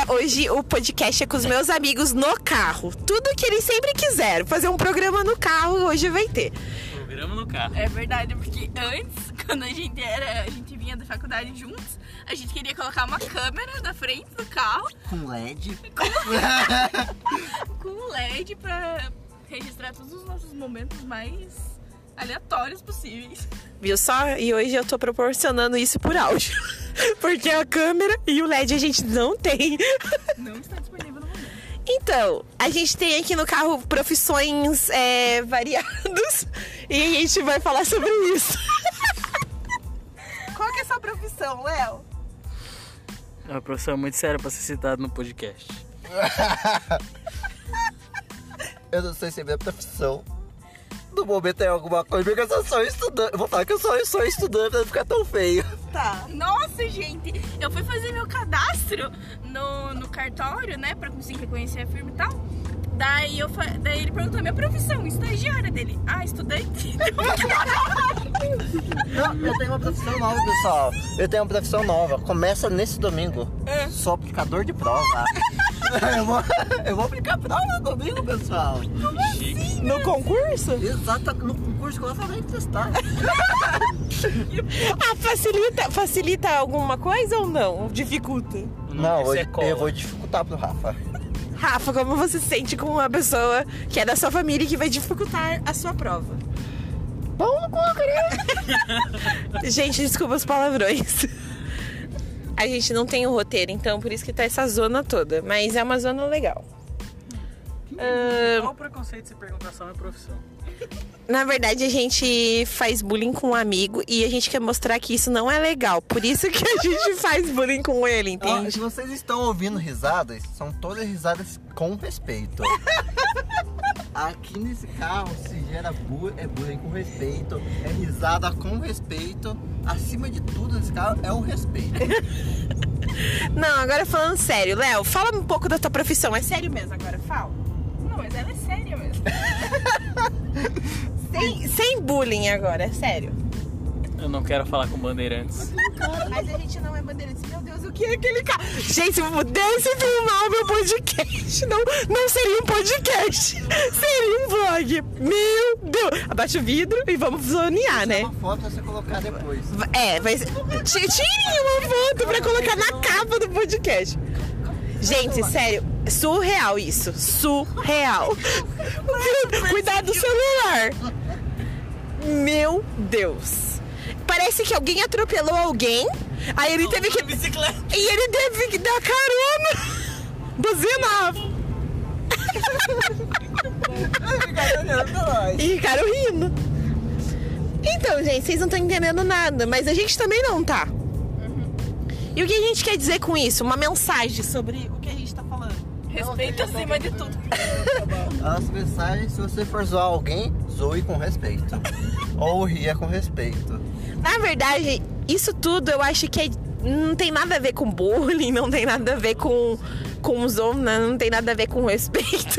hoje o podcast é com os meus amigos no carro. Tudo que eles sempre quiseram. Fazer um programa no carro, hoje vai ter. Programa no carro. É verdade, porque antes, quando a gente vinha da faculdade juntos, a gente queria colocar uma câmera na frente do carro. Com LED. Com LED pra registrar todos os nossos momentos mais aleatórios possíveis. Viu só? E hoje eu tô proporcionando isso por áudio. Porque a câmera e o LED a gente não tem. Não está disponível no momento. Então, a gente tem aqui no carro profissões variadas. E a gente vai falar sobre isso. Qual que é a sua profissão, Léo? É uma profissão muito séria pra ser citada no podcast. Eu não sei se é minha profissão. No momento é alguma coisa, porque eu só sou estudante. Eu vou falar que eu sou estudante pra não ficar tão feio. Tá. Nossa, gente, eu fui fazer meu cadastro no cartório, né, pra conseguir reconhecer a firma e tal. Daí ele perguntou a minha profissão, estagiária dele. Ah, estudante? Não, eu tenho uma profissão nova, pessoal. Eu tenho uma profissão nova. Começa nesse domingo. Sou aplicador de prova. Eu vou aplicar prova no domingo, pessoal. Como assim? No concurso? Exato, no concurso que eu vou testar. Facilita alguma coisa ou não? Dificulta? Não, eu vou dificultar pro Rafa. Rafa, como você se sente com uma pessoa que é da sua família e que vai dificultar a sua prova? Pão no cu, querido. Gente, desculpa os palavrões. A gente não tem o roteiro, então por isso que tá essa zona toda. Mas é uma zona legal. Qual o preconceito de se perguntar só minha profissão? Na verdade, a gente faz bullying com um amigo e a gente quer mostrar que isso não é legal. Por isso que a gente faz bullying com ele, entende? Se vocês estão ouvindo risadas, são todas risadas com respeito. Aqui nesse carro se gera bullying com respeito, é risada com respeito. Acima de tudo nesse carro é o respeito. Não, agora falando sério, Léo, fala um pouco da tua profissão. É sério mesmo agora? Fala. Não, mas ela é séria mesmo. Sem bullying agora, é sério. Eu não quero falar com bandeirantes. Mas a gente não é bandeirante. Meu Deus, o que é aquele cara? Gente, se eu pudesse filmar o meu podcast, não seria um podcast. Seria um vlog. Meu Deus. Abaixa o vidro e vamos zonear, né? Uma foto pra você colocar depois. Mas tirem uma foto pra colocar na capa do podcast. Gente, sério, surreal isso. Surreal. Cuidado do celular. Meu Deus. Parece que alguém atropelou alguém. Aí ele teve que... bicicleta. E ele teve que dar carona. Buzina. E ficaram rindo. Então, gente, vocês não estão entendendo nada. Mas a gente também não tá. E o que a gente quer dizer com isso? Uma mensagem sobre o que a gente tá falando. Respeito acima de tudo. As mensagens, se você for zoar alguém, zoe com respeito. Ou ria com respeito. Na verdade, isso tudo eu acho que não tem nada a ver com bullying, não tem nada a ver com zona, não tem nada a ver com respeito.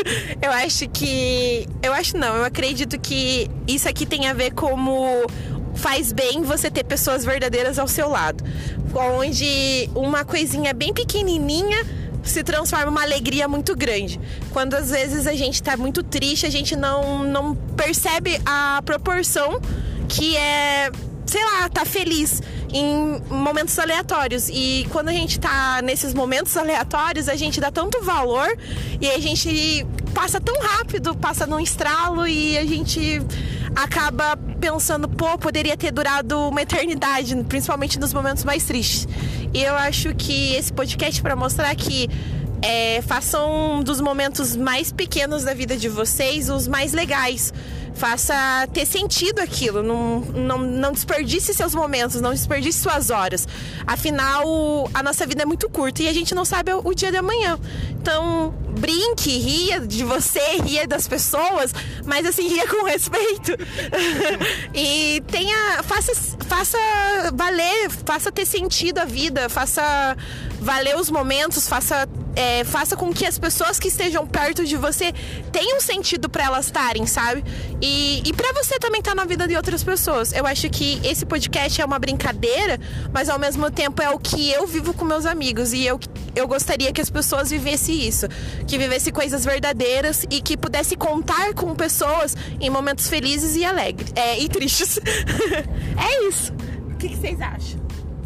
Eu acredito que isso aqui tem a ver como faz bem você ter pessoas verdadeiras ao seu lado. Onde uma coisinha bem pequenininha se transforma em uma alegria muito grande. Quando às vezes a gente tá muito triste, a gente não percebe a proporção que é, sei lá, tá feliz em momentos aleatórios. E quando a gente tá nesses momentos aleatórios, a gente dá tanto valor e a gente passa tão rápido, passa num estralo e a gente acaba pensando, poderia ter durado uma eternidade, principalmente nos momentos mais tristes. E eu acho que esse podcast é para mostrar que façam dos momentos mais pequenos da vida de vocês os mais legais. Faça ter sentido aquilo. Não desperdice seus momentos, não desperdice suas horas. Afinal, a nossa vida é muito curta e a gente não sabe o dia de amanhã. Então, brinque, ria de você, ria das pessoas, mas assim, ria com respeito. E faça valer, faça ter sentido a vida, faça valer os momentos, faça faça com que as pessoas que estejam perto de você tenham sentido pra elas estarem, sabe? E pra você também estar na vida de outras pessoas. Eu acho que esse podcast é uma brincadeira, mas ao mesmo tempo é o que eu vivo com meus amigos. E eu gostaria que as pessoas vivessem isso, que vivessem coisas verdadeiras e que pudesse contar com pessoas em momentos felizes e alegres, e tristes. É isso. O que vocês acham?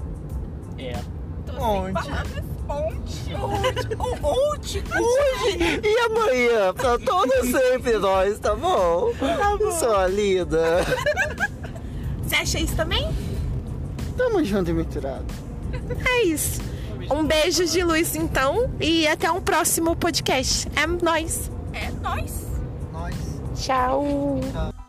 Tô sem Onde? palavras. Onde? E amanhã, pra todo sempre nós, tá bom? Sua linda. Você acha isso também? Tamo junto e misturado. É isso. Um beijo de luz, então, e até um próximo podcast. É nóis. É nóis. Nós. Tchau. Tchau.